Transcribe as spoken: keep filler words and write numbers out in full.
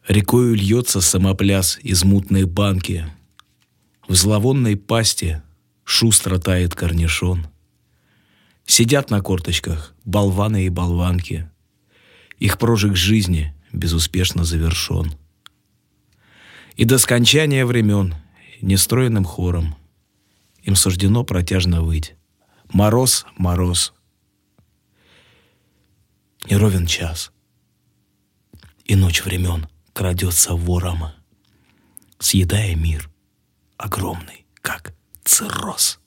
Рекою льется самопляс из мутной банки. В зловонной пасти шустро тает корнишон. Сидят на корточках болваны и болванки. Их прожиг жизни безуспешно завершен. И до скончания времен нестроенным хором им суждено протяжно выть: мороз, мороз. Не ровен час, и ночь времен крадется вором, съедая мир огромный, как цирроз.